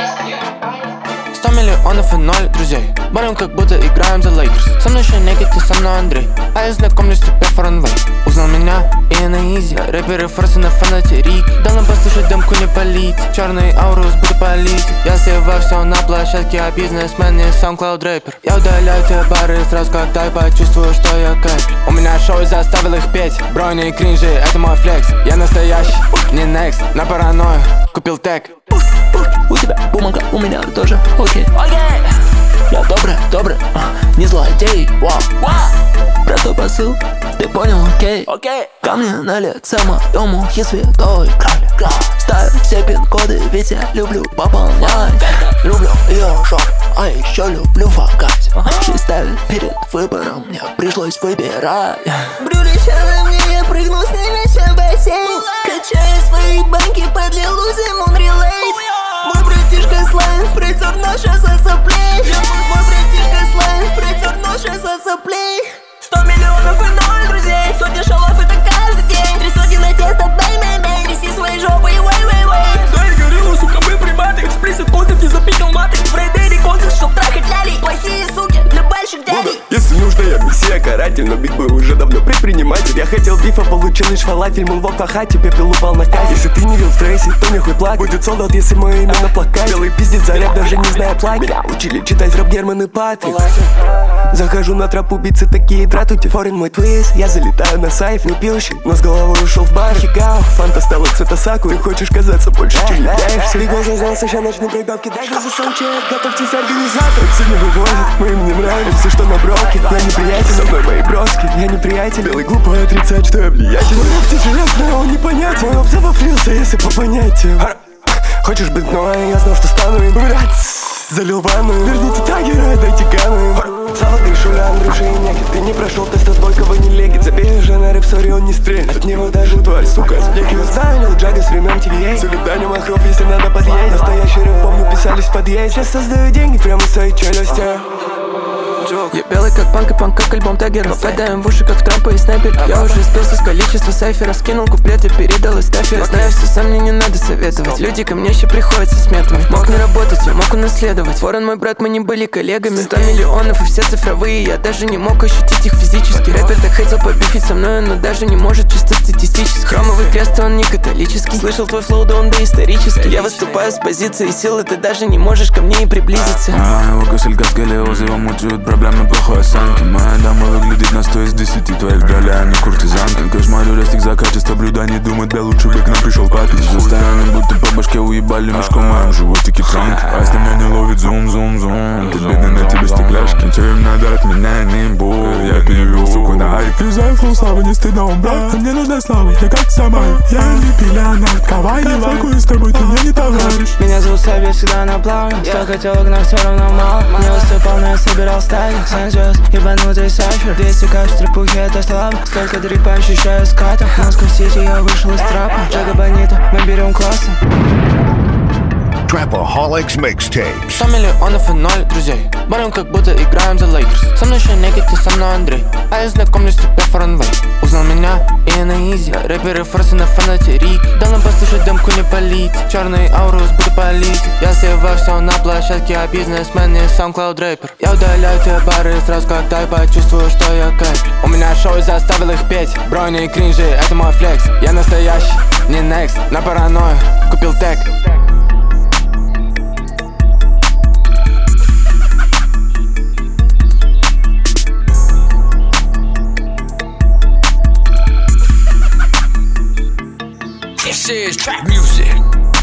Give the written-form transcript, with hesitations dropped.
100 миллионов и 0 друзей. Борем, как будто играем за Лейкерс. Со мной еще Никит, ты со мной Андрей. А я знакомлюсь тебя форенвей. Узнал меня и на изи. Рэперы форсы на фанате Рик. Дал нам послушать демку, не палить. Черный аурус буду палить. Я сливаю все на площадке, а бизнесмен не SoundCloud рэпер. Я удаляю те бары сразу, когда я почувствую, что я кайф. У меня шоу и заставил их петь. Брони и кринжи, это мой флекс. Я настоящий, не next. На паранойю, купил тег. У тебя бумага, у меня тоже, окей. Я добрый, не злодей, вау. Простой посыл, ты понял, окей. Камни на лице моему и святой краль. Ставь все пин-коды, ведь я люблю пополнять. Люблю ее жор, а еще люблю факать. Жизнь ставит перед выбором, мне пришлось выбирать. Брюли черные мне, я прыгну с ними все в бассейн. Качаю свои банки, подлил лузим, он релейт. Мой братишка слайм, придет наша соплей. Мой братишка слайм, придет наша соплей. 100 миллионов и 0 друзей. Сотни шалов это каждый день. 3 сотни на тесто, бэй-бэй-бэй. Тряси свои жопы и вэй-вэй-вэй. Дай гориллу, сука, мы приматы. Эксплисит контент, не запикал маты. Фрейдери контент, чтоб трахать лялей. Плохие суки для больших дядей. Если нужно, я мессия, каратель. Но Биг Бой уже давно предприниматель. Я хотел бифа, получил лишь фалафель. Мунвок по хате, пепел упал на кайф. Если ты не видел в трейсе, то нехуй плак. Будет солдат, если мое имя на плакате. Белый пиздец за рэп, даже не зная плак. Меня учили читать рэп Герман и Патрик. Захожу на троп, убийцы такие дратути. Форен мой твист, я залетаю на сайф. Не пьющий, но с головой ушел в бар. Хигао, фанта стала цвета саку. И хочешь казаться больше, чем являешься. Биг Бой зазнался, ща начну прибавки. Даже за саундчек, готовьтесь организатор. Все не вывозят, мы им не нравимся, что на броке. Я не приятель, со мной мои броски. Я не приятель, белый глупо отрицать, что я влиятельный. Мой опти железный, он непонятен. Мой оп завафлился, если по понятиям. Хочешь быть мной, я знал, что стану им. Блять, залил ванную. Верните тагера, дайте гану. Салаты, Шуля, Андрюша и Некит. Ты не прошел тест от Бойкова, не легит. Забей уже на рэп, сори, он не стрельнет. От него даже тварь, сука, я знаю, Лил Джага с времен TVA. Салют Даню Махров, если надо подъедет. Настоящий рэп, помню, писались в подъезде. Сейчас создаю деньги прямо из своей челюсти. Я белый как панк и панк как альбом Таггера. Попадаем в уши как Трампа и снайпер. Я уже спился с количества сайфера. Скинул куплет и передал эстафет. Знаю все сам, мне не надо советовать. Люди ко мне еще приходят со сметами. Мог не работать, я мог унаследовать. Форен мой брат, мы не были коллегами. 100 миллионов и все цифровые. Я даже не мог ощутить их физически. Рэпер так хотел побифить со мной, но даже не может чисто статистически. Хромовый крест, он не католический. Слышал твой флоу, да он доисторический. Я выступаю с позиции силы, ты даже не можешь ко мне и приблизиться. Его кошелька сколиозы, его мучают проблемы плохой осанки. Моя дама выглядит на 100 из 10. Твоих доля, не куртизанка. Кошмарю растик за качество блюда. Не думать, да лучше бы к нам пришел папич. Застоянный, будто по башке уебали мешком. В моем животике транк. А если меня не ловит зум-зум-зум. Ты бедный, на тебе стекляшки. Че им надо от меня, не буду. Я перевел, суку, на айп. Юзаю флоу славы, не стыдно, он брат. Мне нужна слава, я как сама. Я не пиля, нарковая. Я факую с тобой, ты мне не товарищ. Меня зовут Саб, я всегда на плаве. Столько телок, но все равно мало. Не выступал, но я собирал стаги. Сенсиос, ебанутый сайфер. 200 кайф, стрипухи, это слабо. Столько дрипа ощущаю ската. В Москва-Сити я вышел из трапа. Джага Бонита, мы берем классы. Trapaholics Mixtapes. 100 миллионов и 0 друзей. Борем, как будто играем за Лейкерс. Со мной еще Никит, ты со мной Андрей. А я знакомлюсь тебя форенвей. Узнал меня и на изи. Рэперы форсы на фанате Рик. Дал нам послушать демку, не палить. Черный аурус буду палить. Я сливаю все на площадке, а бизнесмен не SoundCloud рэпер. Я удаляю те бары сразу, когда я почувствую, что я кайф. У меня шоу и заставил их петь. Брони и кринжи, это мой флекс. Я настоящий, не next. На паранойю, купил тег. This is trap music.